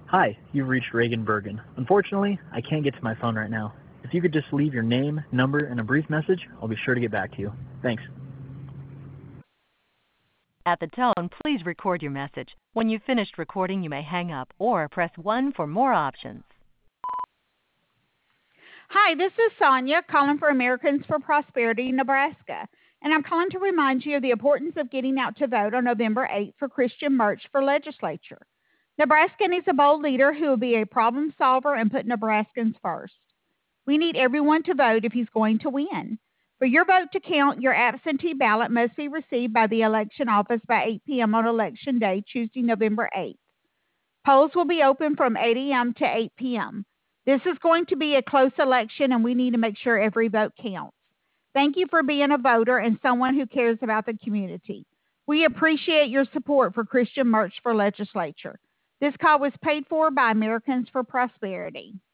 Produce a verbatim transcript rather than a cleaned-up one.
Hi, you've reached Reagan Bergen. Unfortunately, I can't get to my phone right now. If you could just leave your name, number, and a brief message, I'll be sure to get back to you. Thanks. At the tone, please record your message. When you've finished recording, you may hang up or press one for more options. Hi, this is Sonia calling for Americans for Prosperity, Nebraska. And I'm calling to remind you of the importance of getting out to vote on November eighth for Christian Murch for legislature. Nebraska needs a bold leader who will be a problem solver and put Nebraskans first. We need everyone to vote if he's going to win. For your vote to count, your absentee ballot must be received by the election office by eight p.m. on Election Day, Tuesday, November eighth. Polls will be open from eight a.m. to eight p.m. This is going to be a close election, and we need to make sure every vote counts. Thank you for being a voter and someone who cares about the community. We appreciate your support for Christian Murch for legislature. This call was paid for by Americans for Prosperity.